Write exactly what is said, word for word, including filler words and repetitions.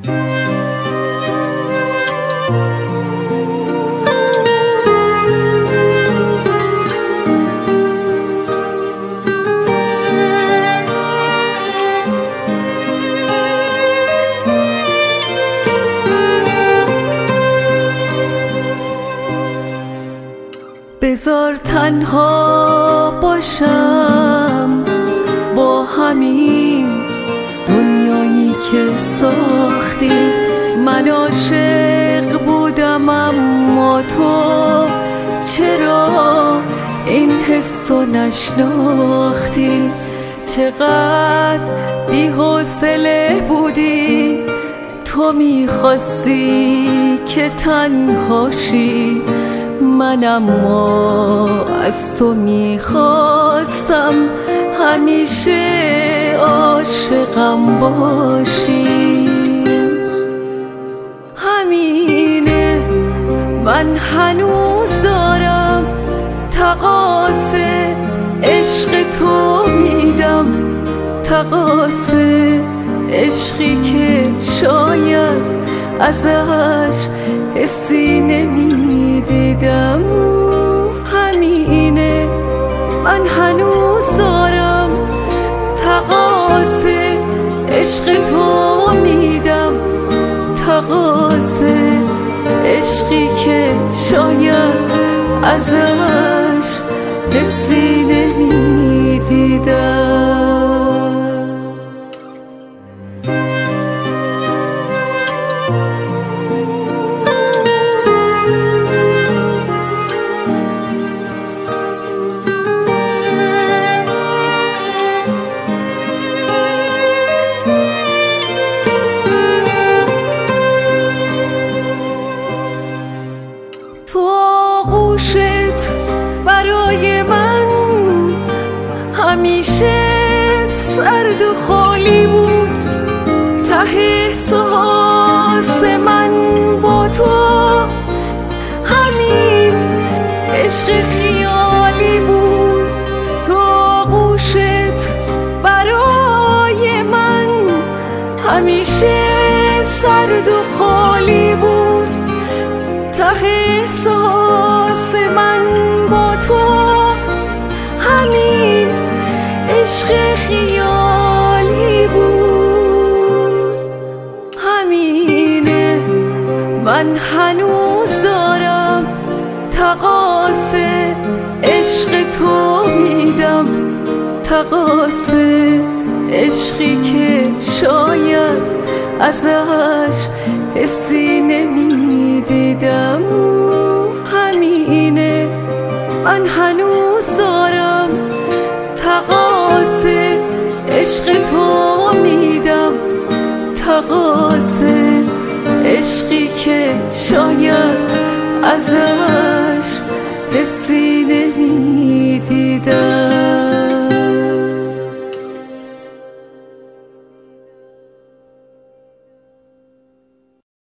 بذار تنها باشم با همین دنیایی که ساختی. من عاشق بودم اما تو چرا این حسو نشناختی؟ چقدر بی‌حوصله بودی، تو میخواستی که تنهاشی، من اما از تو میخواستم همیشه عاشقم باشی. همینه، من هنوز دارم تقاصه عشق تو میدم، تقاصه عشقی که شاید ازش حسی نمیدیدم. همینه، من هنوز دارم تقاصه عشق تو میدم، تقاصه عشقی که شاید ازش حسی نمیدیدم. تو آغوشت برای من همیشه سرد و خالی بود، ته احساس من با تو همین عشق خیالی بود. تو آغوشت برای من همیشه سرد و خالی بود، ته احساس من با تو همین عشق خیالی بود. همینه، من هنوز دارم تقاصه عشق تو میدم، تقاصه عشقی که شاید ازش حسی نمیدیدم. همینه، من هنوز دارم تقاصه عشق تو میدم، تقاصه عشقی که شاید ازش حسی نمیدیدم.